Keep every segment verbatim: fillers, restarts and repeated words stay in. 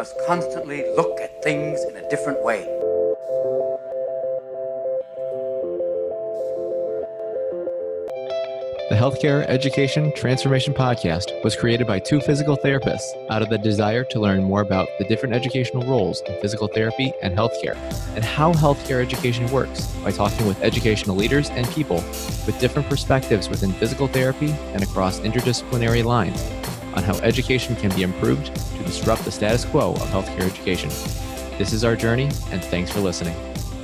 must constantly look at things in a different way. The Healthcare Education Transformation Podcast was created by two physical therapists out of the desire to learn more about the different educational roles in physical therapy and healthcare, and how healthcare education works by talking with educational leaders and people with different perspectives within physical therapy and across interdisciplinary lines on how education can be improved to disrupt the status quo of healthcare education. This is our journey, and thanks for listening.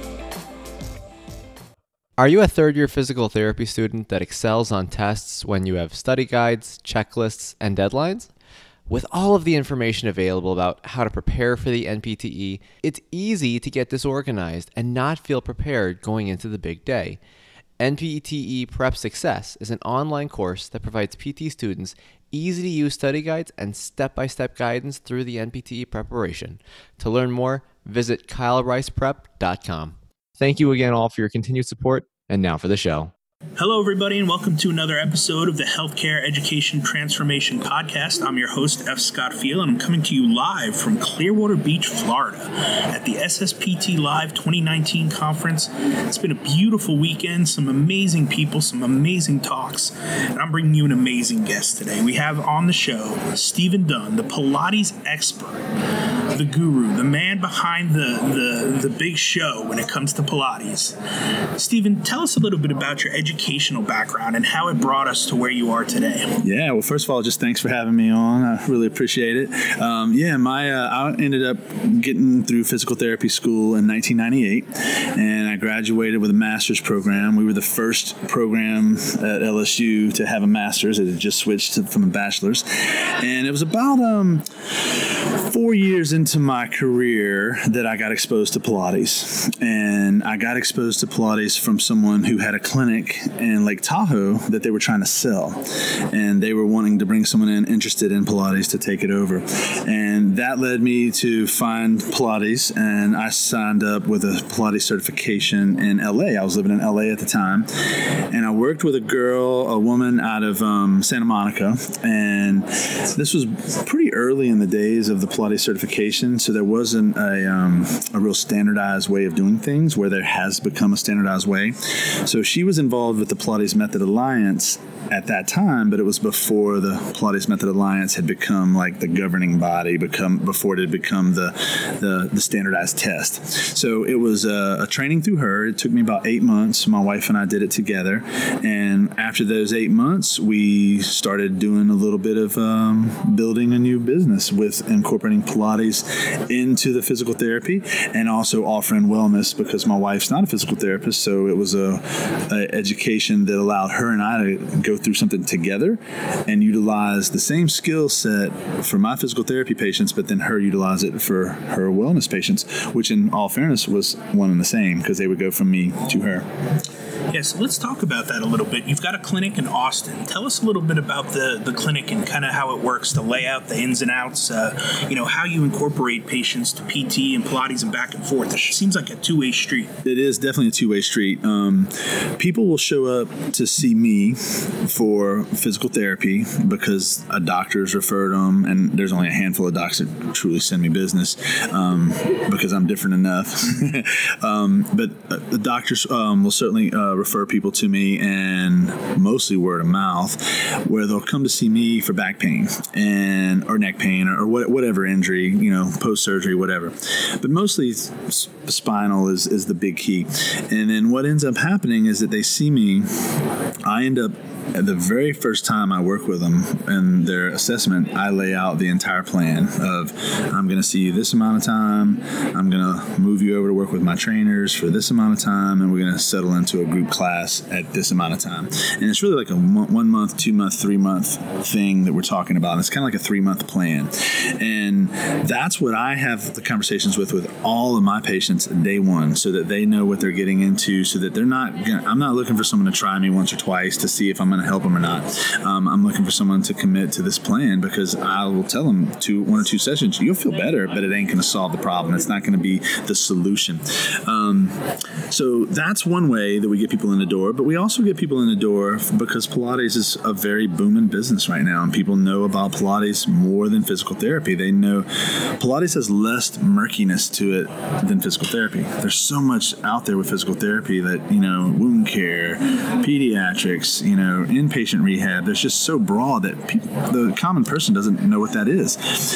Are you a third-year physical therapy student that excels on tests when you have study guides, checklists, and deadlines? With all of the information available about how to prepare for the N P T E, it's easy to get disorganized and not feel prepared going into the big day. N P T E Prep Success is an online course that provides P T students easy-to-use study guides and step-by-step guidance through the N P T E preparation. To learn more, visit kyle rice prep dot com. Thank you again all for your continued support, and now for the show. Hello, everybody, and welcome to another episode of the Healthcare Education Transformation Podcast. I'm your host, F. Scott Field, and I'm coming to you live from Clearwater Beach, Florida, at the S S P T Live twenty nineteen conference. It's been a beautiful weekend, some amazing people, some amazing talks, and I'm bringing you an amazing guest today. We have on the show Stephen Dunn, the Pilates expert, the guru, the man behind the, the, the big show when it comes to Pilates. Stephen, tell us a little bit about your educational background and how it brought us to where you are today. Yeah, well, first of all, just thanks for having me on. I really appreciate it. Um, yeah, my uh, I ended up getting through physical therapy school in nineteen ninety-eight, and I graduated with a master's program. We were the first program at L S U to have a master's. It had just switched to, from a bachelor's, and it was about um, four years into my career that I got exposed to Pilates, and I got exposed to Pilates from someone who had a clinic in Lake Tahoe that they were trying to sell, and they were wanting to bring someone in interested in Pilates to take it over, and that led me to find Pilates, and I signed up with a Pilates certification in L A. I was living in L A at the time, and I worked with a girl, a woman out of um, Santa Monica, and this was pretty early in the days of the Pilates certification, so there wasn't a, um, a real standardized way of doing things where there has become a standardized way. So she was involved with the Pilates Method Alliance at that time, but it was before the Pilates Method Alliance had become like the governing body, become before it had become the the, the standardized test. So it was a, a training through her. It took me about eight months. My wife and I did it together, and after those eight months, we started doing a little bit of um, building a new business with incorporating Pilates into the physical therapy and also offering wellness, because my wife's not a physical therapist, so it was a, a education that allowed her and I to go through something together and utilize the same skill set for my physical therapy patients, but then her utilize it for her wellness patients, which in all fairness was one and the same, because they would go from me to her. Yeah, so let's talk about that a little bit. You've got a clinic in Austin. Tell us a little bit about the, the clinic and kind of how it works, the layout, the ins and outs, uh, you know, how you incorporate patients to P T and Pilates and back and forth. It seems like a two-way street. It is definitely a two-way street. Um, people will show up to see me for physical therapy because a doctor's referred them, and there's only a handful of docs that truly send me business um, because I'm different enough. um, but uh, the doctors um, will certainly uh, refer people to me, and mostly word of mouth, where they'll come to see me for back pain and or neck pain or, or what, whatever injury, you know, post-surgery, whatever. But mostly spinal is, is the big key. And then what ends up happening is that they see me, I end up the very first time I work with them in their assessment, I lay out the entire plan of, I'm going to see you this amount of time, I'm going to move you over to work with my trainers for this amount of time, and we're going to settle into a group class at this amount of time. And it's really like a one month, two month, three month thing that we're talking about. And it's kind of like a three month plan. And that's what I have the conversations with with all of my patients day one, so that they know what they're getting into, so that they're not, I'm not looking for someone to try me once or twice to see if I'm going going to help them or not. Um, I'm looking for someone to commit to this plan because I will tell them two, one or two sessions, you'll feel better, but it ain't going to solve the problem. It's not going to be the solution. Um, so that's one way that we get people in the door, but we also get people in the door because Pilates is a very booming business right now, and people know about Pilates more than physical therapy. They know Pilates has less murkiness to it than physical therapy. There's so much out there with physical therapy that, you know, wound care, pediatrics, you know, inpatient rehab, there's just so broad that pe- the common person doesn't know what that is.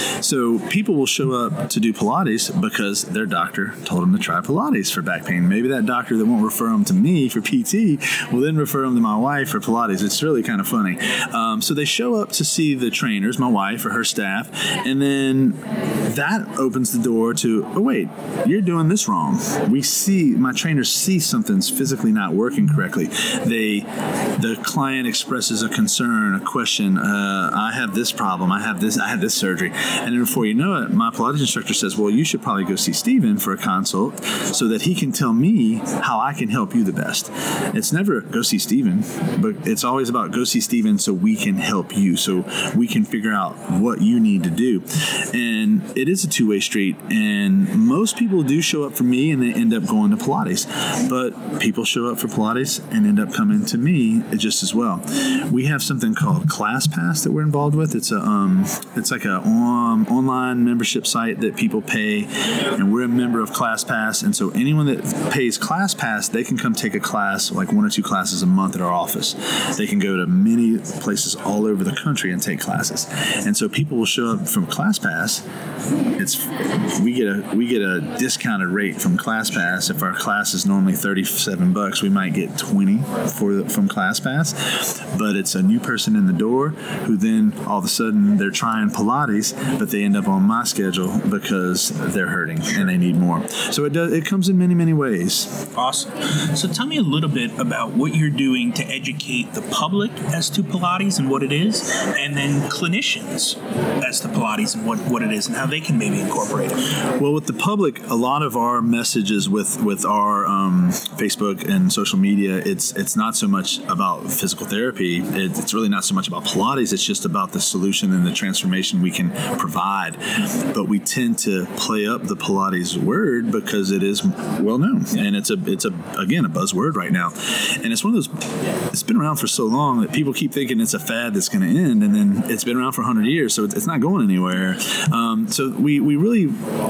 So people will show up to do Pilates because their doctor told them to try Pilates for back pain. Maybe that doctor that won't refer them to me for P T will then refer them to my wife for Pilates. It's really kind of funny. Um, so they show up to see the trainers, my wife or her staff, and then that opens the door to, oh, wait, you're doing this wrong. We see, my trainers see something's physically not working correctly. They, the client expresses a concern, a question. Uh, I have this problem. I have this, I had this surgery. And then before you know it, my Pilates instructor says, well, you should probably go see Steven for a consult so that he can tell me how I can help you the best. It's never go see Steven, but it's always about go see Steven so we can help you, so we can figure out what you need to do. And it is a two-way street, and most people do show up for me and they end up going to Pilates, but people show up for Pilates and end up coming to me just as well. We have something called ClassPass that we're involved with. It's a um, it's like a um, online membership site that people pay, and we're a member of ClassPass, and so anyone that pays ClassPass, they can come take a class, like one or two classes a month at our office. They can go to many places all over the country and take classes, and so people will show up from ClassPass. It's we get a we get a discounted rate from ClassPass. If our class is normally thirty-seven bucks, we might get twenty for from ClassPass, but it's a new person in the door who then all of a sudden they're trying Pilates, but they end up on my schedule because they're hurting and they need more. So it does. It comes in many, many ways. Awesome. So tell me a little bit about what you're doing to educate the public as to Pilates and what it is, and then clinicians as to Pilates and what, what it is and how they can maybe incorporate it. Well, with the public, a lot of our messages with with our um, Facebook and social media, it's it's not so much about physical therapy. It, it's really not so much about Pilates. It's just about the solution and the transformation we can provide. But we tend to play up the Pilates word because it is well known, and it's a it's a again a buzzword right now. And it's one of those. It's been around for so long that people keep thinking it's a fad that's going to end, and then it's been around for one hundred years, so it's not going anywhere. Um, so we we really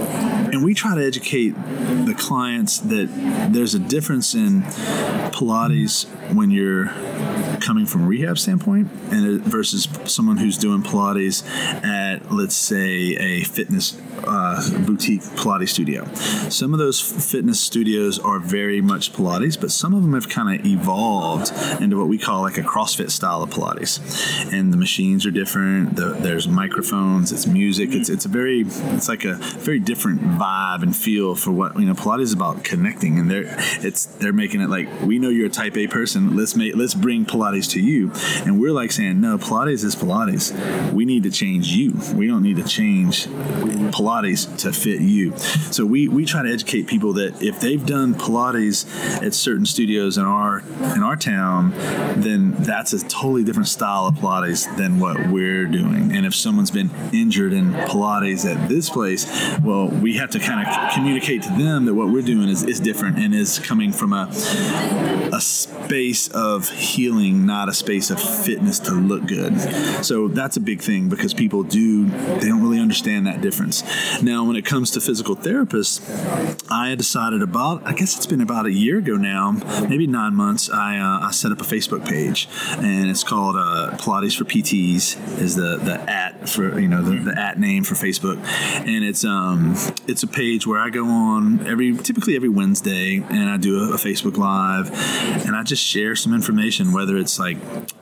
and we try to educate the clients that there's a difference in Pilates when you're coming from a rehab standpoint and versus someone who's doing Pilates at, let's say, a fitness uh, boutique Pilates studio. Some of those fitness studios are very much Pilates, but some of them have kind of evolved into what we call like a CrossFit style of Pilates. And the machines are different. The, there's microphones. It's music. It's it's a very it's like a very different vibe and feel for what you know. Pilates is about connecting, and they're it's they're making it like we know you're a Type A person. Let's make let's bring Pilates to you, and we're like saying no. Pilates is Pilates. We need to change you. We don't need to change Pilates to fit you. So we we try to educate people that if they've done Pilates at certain studios in our in our town, then that's a totally different style of Pilates than what we're doing. And if someone's been injured in Pilates at this place, well, we have to kind of communicate to them that what we're doing is, is different and is coming from a a space of healing, not a space of fitness to look good. So that's a big thing because people do, they don't really understand that difference. Now, when it comes to physical therapists, I had decided about, I guess it's been about a year ago now, maybe nine months, I uh, I set up a Facebook page, and it's called uh, Pilates for P Ts is the, the at for, you know, the, the at name for Facebook. And it's um it's a page where I go on every, typically every Wednesday, and I do a, a Facebook Live, and I just share some information, whether it's like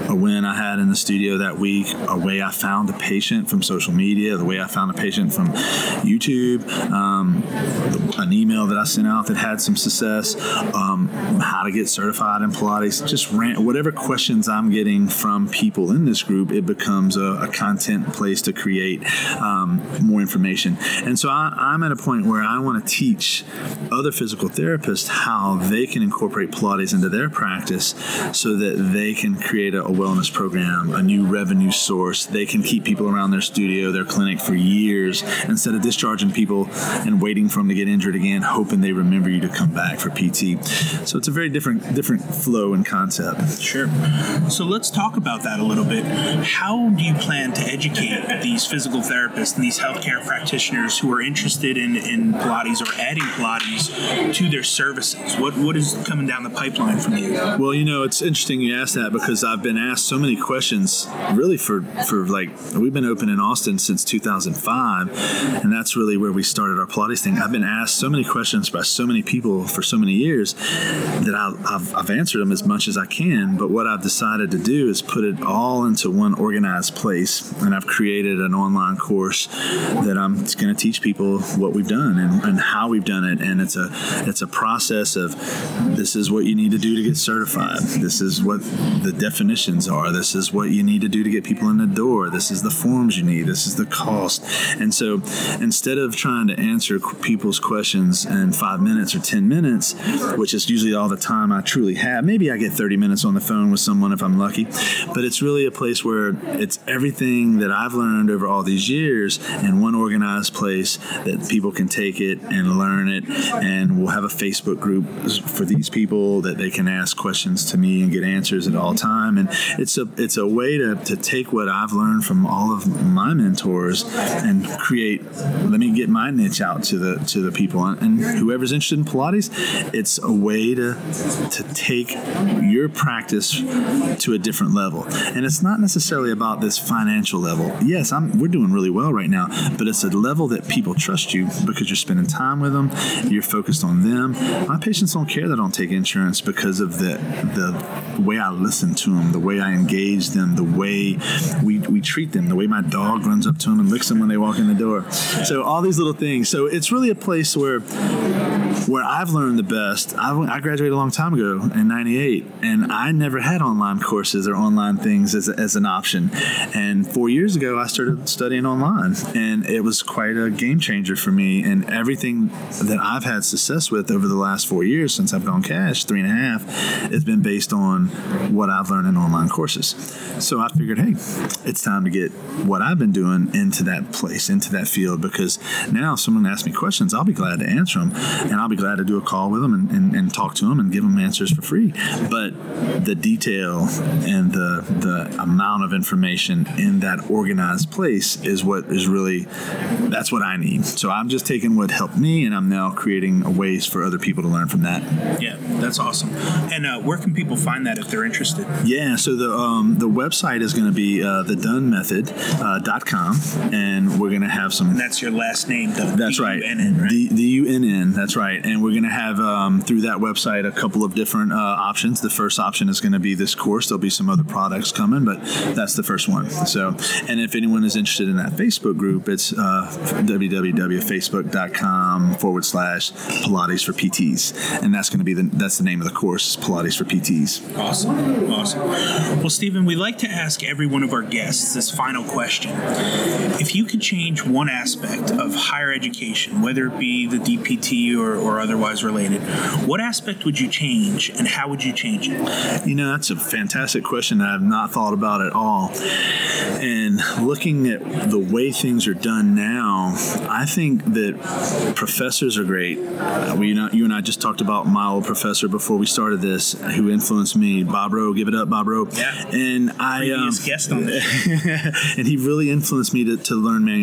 a win I had in the studio that week, a way I found a patient from social media, the way I found a patient from YouTube, um, an email that I sent out that had some success, um, how to get certified in Pilates, just ran, whatever questions I'm getting from people in this group, it becomes a, a content place to create um, more information. And so I, I'm at a point where I want to teach other physical therapists how they can incorporate Pilates into their practice so that they can create a, a wellness program, a new revenue source. They can keep people around their studio, their clinic for years instead of discharging people and waiting for them to get injured again, hoping they remember you to come back for P T. So it's a very different different flow and concept. Sure. So let's talk about that a little bit. How do you plan to educate these physical therapists and these healthcare practitioners who are interested in, in Pilates or adding Pilates to their services? What What is coming down the pipeline from you? Well, you know, it's interesting you asked that because I've been asked so many questions really for, for like, we've been open in Austin since two thousand five, and that's really where we started our Pilates thing. I've been asked so many questions by so many people for so many years that I've, I've, I've answered them as much as I can, but what I've decided to do is put it all into one organized place, and I've created an online course that I'm going to teach people what we've done and, and how we've done it, and it's a it's a process of this is what you need to do to get certified, this is what the definitions are, this is what you need to do to get people in the door, this is the forms you need, this is the cost. And so instead of trying to answer people's questions in five minutes or ten minutes, which is usually all the time I truly have, maybe I get thirty minutes on the phone with someone if I'm lucky, but it's really a place where it's everything that I've learned over all these years in one organized place that people can take it and learn it. And we'll have a Facebook group for these people that they can ask questions to me and get answers at all time. And it's a it's a way to, to take what I've learned from all of my mentors and create, let me get my niche out to the to the people. And whoever's interested in Pilates, it's a way to to take your practice to a different level. And it's not necessarily about this financial level. Yes, I'm we're doing really well right now, but it's a level that people trust you because you're spending time with them, you're focused on them. My patients don't care that I don't take insurance because of the the way I listen to them, the way I engage them, the way we, we treat them, the way my dog runs up to them and licks them when they walk in the door. So all these little things. So it's really a place where where I've learned the best. I, I graduated a long time ago in ninety-eight, and I never had online courses or online things as, as an option. And four years ago, I started studying online, and it was quite a game changer for me. And everything that I've had success with over the last four years since I've gone cash, three and a half, has been based on what I've learned in online courses. So I figured, hey, it's time to get what I've been doing into that place, into that field, because now if someone asks me questions, I'll be glad to answer them, and I'll be glad to do a call with them and, and, and talk to them and give them answers for free. But the detail and the the amount of information in that organized place is what is really, that's what I need. So I'm just taking what helped me, and I'm now creating ways for other people to learn from that. Yeah, that's awesome. And uh, where can people find that if they're interested? Yeah, so the um, the website is going to be uh, the dunn method dot com, and we're going to have some... And that's your last name, Dunn. That's right. D U N N, right? D U N N, that's right. And we're going to have, um, through that website, a couple of different uh, options. The first option is going to be this course. There'll be some other products coming, but that's the first one. So, and if anyone is interested in that Facebook group, it's uh, www.facebook.com forward slash Pilates for P Ts. And that's going to be the, that's the name of the course, Pilates for P Ts. Awesome. Awesome. Well, Stephen, we like to ask every one of our guests this final question. If you could change one aspect of higher education, whether it be the D P T or, or otherwise related, what aspect would you change, and how would you change it? You know, that's a fantastic question that I've not thought about at all. And looking at the way things are done now, I think that professors are great. Uh, we, you, know, you and I just talked about my old professor before we started this, who influenced me, Bob Rowe. Give it up, Bob Rowe. Yeah. And I, Previous um, guest on this. and he really influenced me to, to learn manual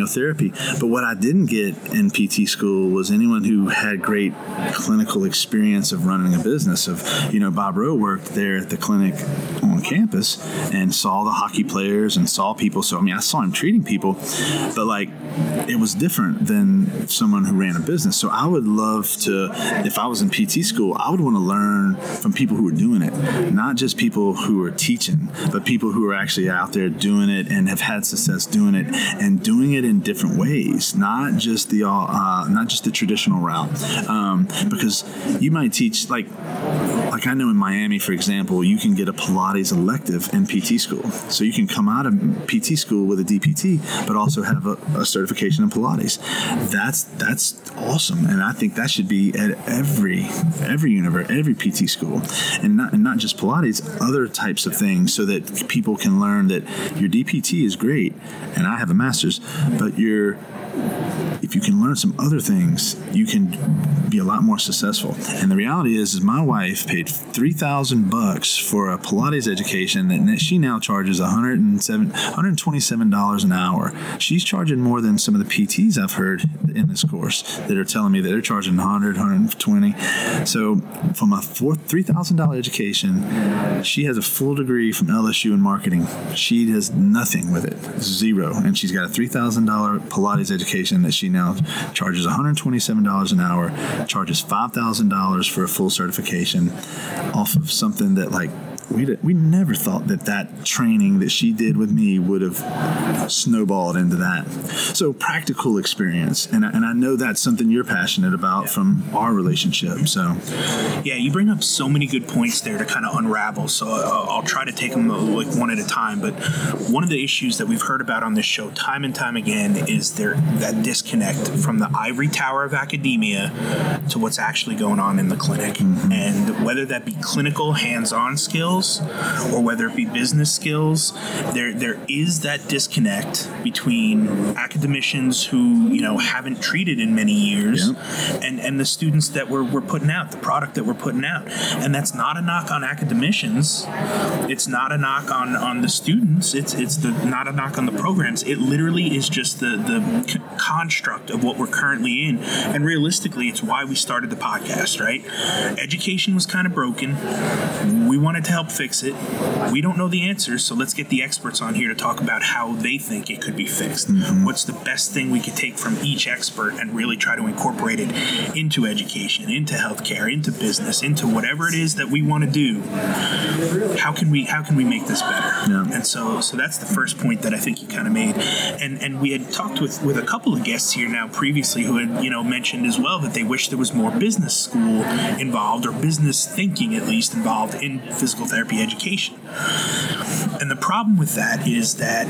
manual therapy. But what I didn't get in P T school was anyone who had great clinical experience of running a business. Of, you know, Bob Rowe worked there at the clinic on campus and saw the hockey players and saw people. So, I mean, I saw him treating people, but like, it was different than someone who ran a business. So I would love to, if I was in P T school, I would want to learn from people who are doing it, not just people who are teaching, but people who are actually out there doing it and have had success doing it and doing it in different ways, not just the uh, not just the traditional route. Um, because you might teach, like, like I know in Miami, for example, you can get a Pilates elective in P T school. So you can come out of P T school with a D P T, but also have a, a certification in Pilates. That's that's awesome, and I think that should be at every every university, every P T school, and not and not just Pilates, other types of things, so that people can learn that your D P T is great, and I have a master's, but your if you can learn some other things, you can be a lot more successful. And the reality is, is my wife paid three thousand bucks for a Pilates education that she now charges one hundred seven, one hundred twenty-seven dollars an hour. She's charging more than some of the P Ts I've heard in this course that are telling me that they're charging one hundred, one hundred twenty. So from a three thousand dollars education, she has a full degree from L S U in marketing. She does nothing with it, zero. And she's got a three thousand dollars Pilates education that she now charges one hundred twenty-seven dollars an hour, charges five thousand dollars for a full certification off of something that, like, we did, we never thought that that training that she did with me would have snowballed into that. So practical experience, and I, and I know that's something you're passionate about from our relationship. So yeah, you bring up so many good points there to kind of unravel. So uh, I'll try to take them like one at a time. But one of the issues that we've heard about on this show time and time again is there that disconnect from the ivory tower of academia to what's actually going on in the clinic, mm-hmm. and whether that be clinical hands-on skills or whether it be business skills, there there is that disconnect between academicians who, you know, haven't treated in many years, yep. and, and the students that we're, we're putting out, the product that we're putting out. And that's not a knock on academicians. It's not a knock on, on the students. It's it's the not a knock on the programs. It literally is just the, the c- construct of what we're currently in. And realistically, it's why we started the podcast, right? Education was kind of broken. We wanted to help fix it. We don't know the answers, so let's get the experts on here to talk about how they think it could be fixed. Mm-hmm. What's the best thing we could take from each expert and really try to incorporate it into education, into healthcare, into business, into whatever it is that we want to do. How can we how can we make this better? Yeah. And so so that's the first point that I think you kind of made. And and we had talked with, with a couple of guests here now previously who had, you know, mentioned as well that they wish there was more business school involved, or business thinking at least involved in physical therapy education. And the problem with that is that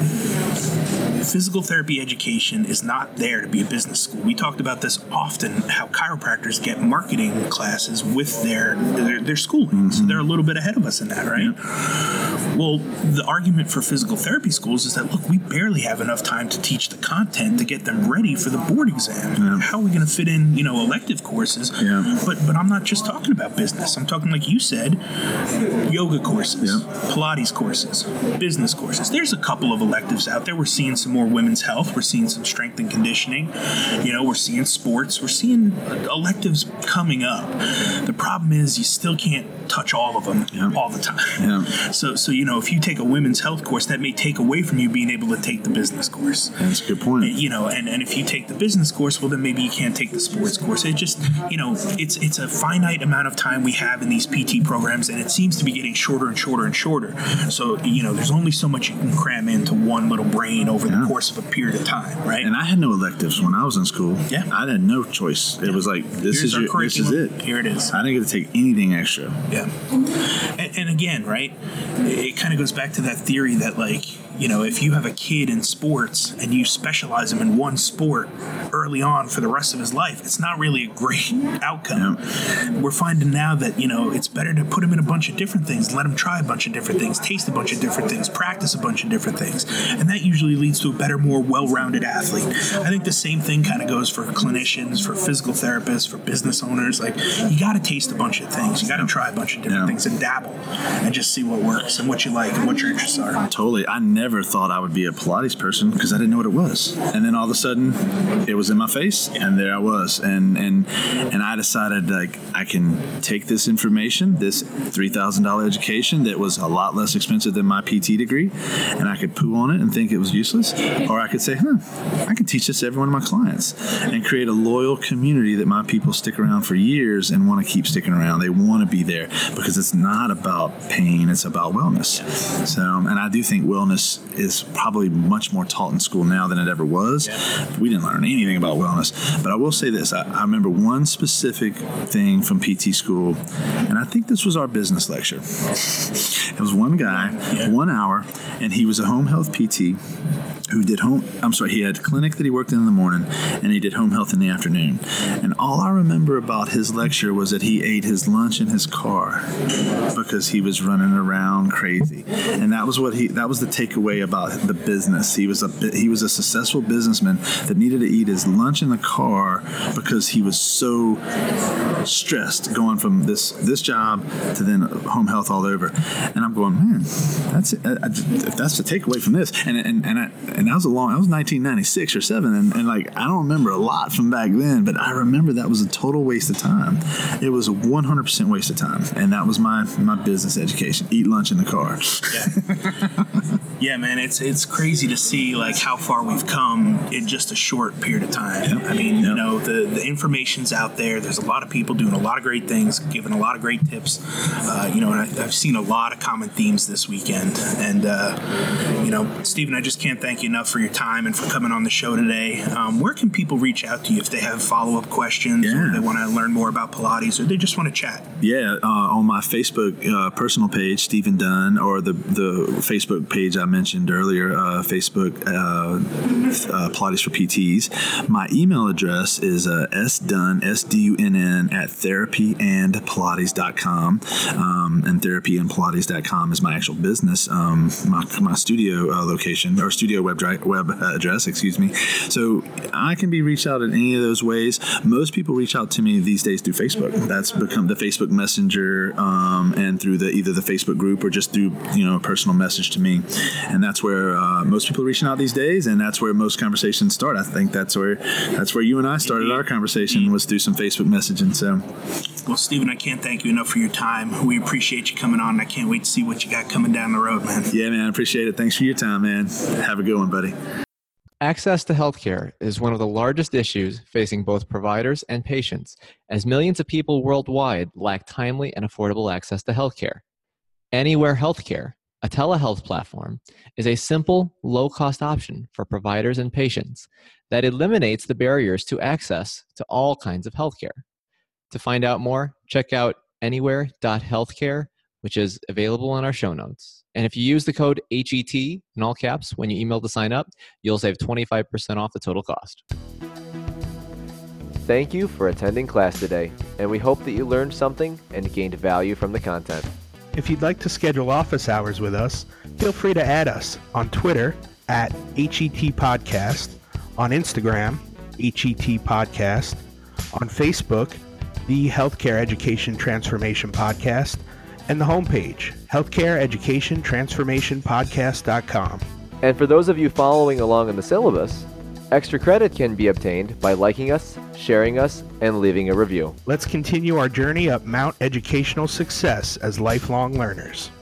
physical therapy education is not there to be a business school. We talked about this often, how chiropractors get marketing classes with their their, their schooling. Mm-hmm. So they're a little bit ahead of us in that, right? Yeah. Well, the argument for physical therapy schools is that, look, we barely have enough time to teach the content to get them ready for the board exam. Yeah. How are we going to fit in, you know, elective courses? Yeah. But but I'm not just talking about business. I'm talking, like you said, yoga courses, yeah. Pilates courses, business courses. There's a couple of electives out there. We're seeing some more women's health. We're seeing some strength and conditioning. You know, we're seeing sports. We're seeing electives coming up. The problem is you still can't touch all of them yeah. all the time. Yeah. So, so you know, if you take a women's health course, that may take away from you being able to take the business course. That's a good point. You know, and, and if you take the business course, well, then maybe you can't take the sports course. It just, you know, it's it's a finite amount of time we have in these P T programs, and it seems to be getting shorter and shorter and shorter. So, you know, there's only so much you can cram into one little brain over yeah. the course of a period of time, right? And I had no electives when I was in school. Yeah. I had no choice. It yeah. was like, this Here's is your, this is it. Here it is. I didn't get to take anything extra. Yeah. And, and again, right, it kind of goes back to that theory that, like, you know, if you have a kid in sports and you specialize him in one sport early on for the rest of his life, it's not really a great outcome. Yeah. We're finding now that, you know, it's better to put him in a bunch of different things, let him try a bunch of different things, taste a bunch of different things, practice a bunch of different things. And that usually leads to a better, more well-rounded athlete. I think the same thing kind of goes for clinicians, for physical therapists, for business owners. Like, you got to taste a bunch of things. You got to try a bunch of different yeah. things and dabble and just see what works and what you like and what your interests are. Totally. I never never thought I would be a Pilates person because I didn't know what it was. And then all of a sudden, it was in my face, and there I was. And and and I decided, like, I can take this information, this three thousand dollars education that was a lot less expensive than my P T degree, and I could poo on it and think it was useless, or I could say, huh, I can teach this to every one of my clients and create a loyal community that my people stick around for years and want to keep sticking around. They want to be there because it's not about pain, it's about wellness. So, and I do think wellness is probably much more taught in school now than it ever was. Yeah. We didn't learn anything about wellness. But I will say this, I, I remember one specific thing from P T school, and I think this was our business lecture. It was one guy, yeah. one hour, and he was a home health P T who did home, I'm sorry, he had a clinic that he worked in in the morning, and he did home health in the afternoon. And all I remember about his lecture was that he ate his lunch in his car because he was running around crazy. And that was what he, that was the takeaway about the business. He was a, he was a successful businessman that needed to eat his lunch in the car because he was so stressed going from this, this job to then home health all over. And I'm going, man, that's it. I, I, if that's the takeaway from this. And, and, and I, And that was a long, that was nineteen ninety-six or seven. And, and like, I don't remember a lot from back then, but I remember that was a total waste of time. It was a one hundred percent waste of time. And that was my, my business education. Eat lunch in the car. Yeah. Yeah, man, it's it's crazy to see like how far we've come in just a short period of time. Yep. I mean, yep. you know, the, the information's out there. There's a lot of people doing a lot of great things, giving a lot of great tips. Uh, you know, and I, I've seen a lot of common themes this weekend. And, uh, you know, Stephen, I just can't thank you enough for your time and for coming on the show today. Um, where can people reach out to you if they have follow-up questions yeah. or they want to learn more about Pilates or they just want to chat? Yeah, uh, on my Facebook uh, personal page, Stephen Dunn, or the, the Facebook page I mentioned earlier, uh, Facebook uh, uh, Pilates for P Ts. My email address is uh, sdunn, S D U N N, at therapy and pilates dot com. Um, and therapy and pilates dot com is my actual business, um, my, my studio uh, location, or studio web, dri- web address, excuse me. So I can be reached out in any of those ways. Most people reach out to me these days through Facebook. That's become the Facebook Messenger, um, and through the either the Facebook group or just through, you know, a personal message to me. And that's where uh, most people are reaching out these days, and that's where most conversations start. I think that's where that's where you and I started our conversation, was through some Facebook messaging. So, well, Stephen, I can't thank you enough for your time. We appreciate you coming on, and I can't wait to see what you got coming down the road, man. Yeah, man, I appreciate it. Thanks for your time, man. Have a good one, buddy. Access to healthcare is one of the largest issues facing both providers and patients, as millions of people worldwide lack timely and affordable access to healthcare. Anywhere Healthcare, a telehealth platform, is a simple, low-cost option for providers and patients that eliminates the barriers to access to all kinds of healthcare. To find out more, check out anywhere dot healthcare, which is available in our show notes. And if you use the code H E T in all caps when you email to sign up, you'll save twenty-five percent off the total cost. Thank you for attending class today, and we hope that you learned something and gained value from the content. If you'd like to schedule office hours with us, feel free to add us on Twitter at H E T Podcast, on Instagram, H E T Podcast, on Facebook, the Healthcare Education Transformation Podcast, and the homepage, healthcare education transformation podcast dot com. And for those of you following along in the syllabus, extra credit can be obtained by liking us, sharing us, and leaving a review. Let's continue our journey up Mount Educational Success as lifelong learners.